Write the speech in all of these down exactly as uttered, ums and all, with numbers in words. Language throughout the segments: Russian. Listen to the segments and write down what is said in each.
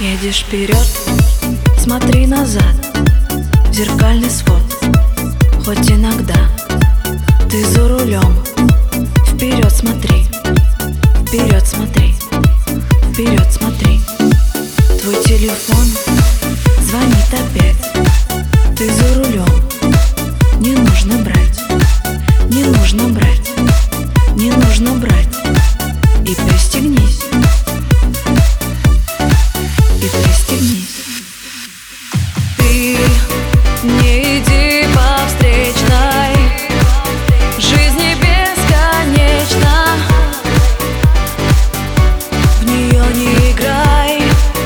Едешь вперед, смотри назад, в зеркальный свод. Хоть иногда ты за рулем, вперед смотри, вперед смотри, вперед смотри. Твой телефон звонит опять, ты за рулем, не нужно брать, не нужно брать, не нужно брать. И пристегнись, и пристегнись. Ты не иди по встречной, жизнь не бесконечна, в нее не играй.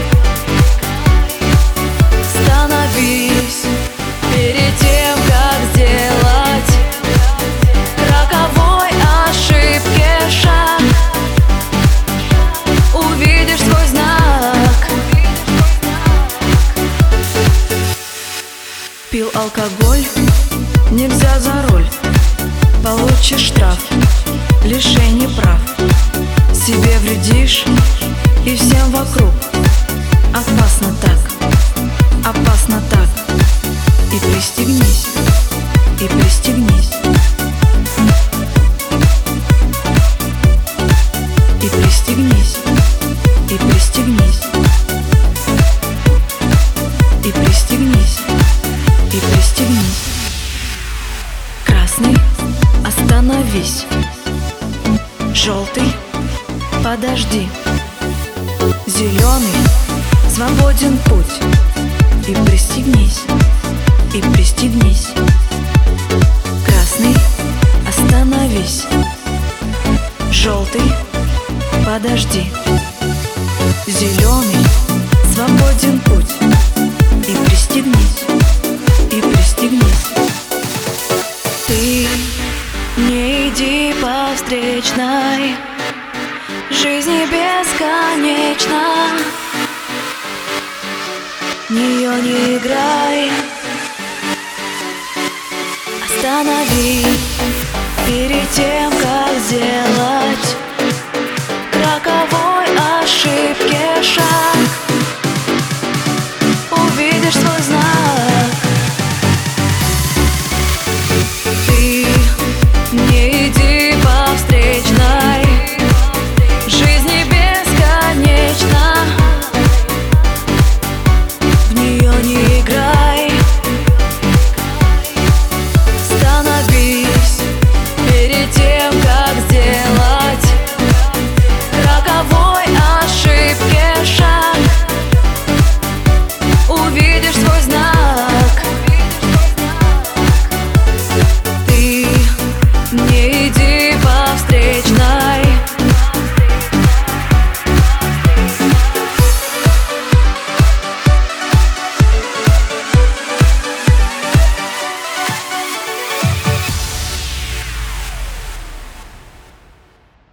Становись перед тем, как сделать роковой ошибки шаг. Увидишь свой знак. Пил алкоголь, нельзя за руль, получишь штраф, лишение прав. Себе вредишь и всем вокруг. Опасно так, опасно так. И пристегнись, и пристегнись, и пристегнись, и пристегнись, и пристегнись, и пристегнись. Красный, остановись. Желтый, подожди. Зеленый, свободен путь. И пристегнись, и пристегнись. Красный, остановись. Желтый, подожди. Зеленый, свободен путь. И пристегнись, и пристегнись. Ты не иди по встречной, жизнь не бесконечна, в нее не играй. Останови перед тем, как сделать роковой ошибки